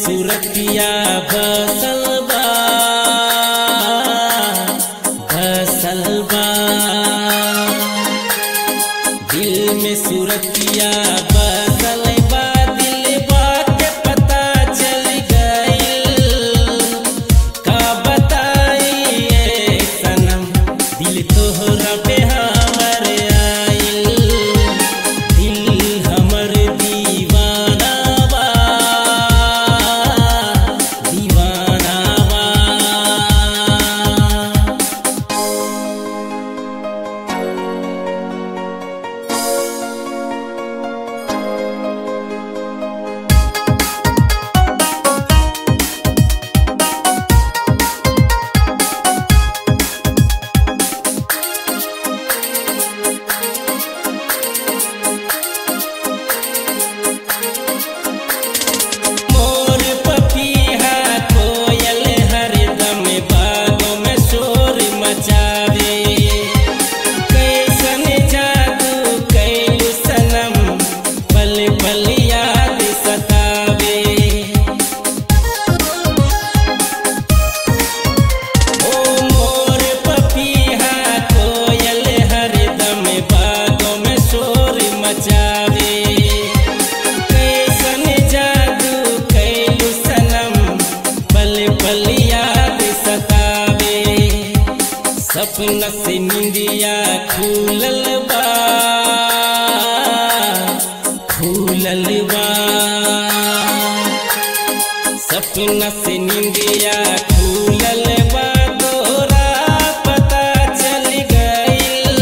सूरतिया बसल बा दिल में सूरतिया बसल बा दिल बात पता चल गइल का बताइए सनम दिल तोहरा पे हमर आइल दिल हमर दीवाना बा दीवाना बा। सपना से निंदिया खुलल बा सपना से निंदिया खुलल बा तोरा पता चल गइल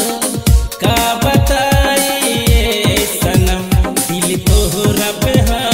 का बताइए सनम दिल तोहरा पे